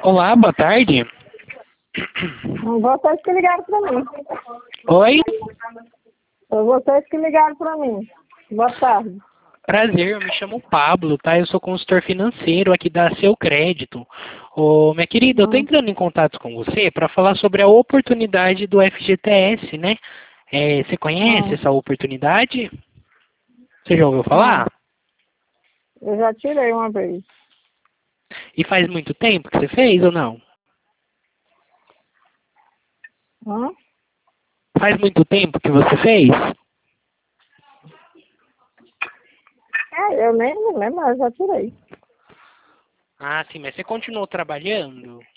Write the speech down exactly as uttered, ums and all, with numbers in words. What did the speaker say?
Olá, boa tarde. Vocês que ligaram pra mim. Oi? Foi vocês que ligaram pra mim. Boa tarde. Prazer, eu me chamo Pablo, tá? Eu sou consultor financeiro aqui da Seu Crédito. Ô, minha querida, eu tô Hum, entrando em contato com você para falar sobre a oportunidade do F G T S, né? É, você conhece hum, essa oportunidade? Você já ouviu hum. falar? Eu já tirei uma vez. E faz muito tempo que você fez ou não? Hum? Faz muito tempo que você fez? É, eu nem me lembro, mas eu já tirei. Ah, sim, mas você continuou trabalhando?